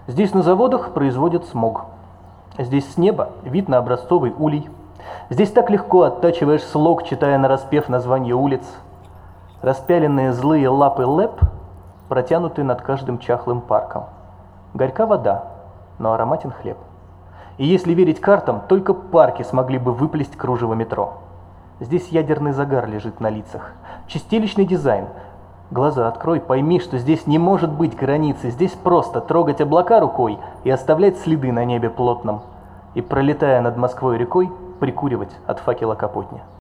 Здесь на заводах производят смог. Здесь с неба вид на образцовый улей. Здесь так легко оттачиваешь слог, читая нараспев названия улиц. Распяленные злые лапы лэп протянуты над каждым чахлым парком. Горька вода, но ароматен хлеб. И если верить картам, только парки смогли бы выплесть кружево метро. Здесь ядерный загар лежит на лицах. Чистилищный дизайн. Глаза открой, пойми, что здесь не может быть границы. Здесь просто трогать облака рукой и оставлять следы на небе плотном. И, пролетая над Москвой рекой, прикуривать от факела капотня.